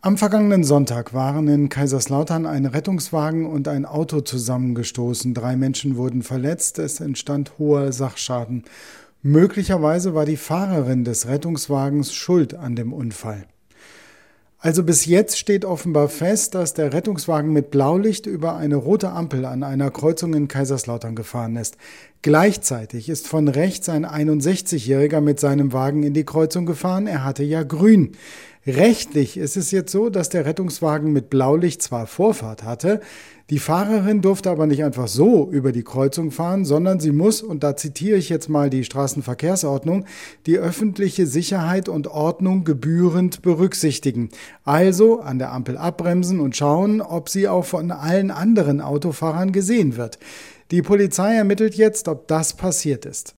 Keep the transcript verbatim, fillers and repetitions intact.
Am vergangenen Sonntag waren in Kaiserslautern ein Rettungswagen und ein Auto zusammengestoßen. Drei Menschen wurden verletzt, es entstand hoher Sachschaden. Möglicherweise war die Fahrerin des Rettungswagens schuld an dem Unfall. Also bis jetzt steht offenbar fest, dass der Rettungswagen mit Blaulicht über eine rote Ampel an einer Kreuzung in Kaiserslautern gefahren ist. Gleichzeitig ist von rechts ein einundsechzigjähriger mit seinem Wagen in die Kreuzung gefahren. Er hatte ja grün. Rechtlich ist es jetzt so, dass der Rettungswagen mit Blaulicht zwar Vorfahrt hatte, die Fahrerin durfte aber nicht einfach so über die Kreuzung fahren, sondern sie muss, und da zitiere ich jetzt mal die Straßenverkehrsordnung, die öffentliche Sicherheit und Ordnung gebührend berücksichtigen. Also an der Ampel abbremsen und schauen, ob sie auch von allen anderen Autofahrern gesehen wird. Die Polizei ermittelt jetzt, ob das passiert ist.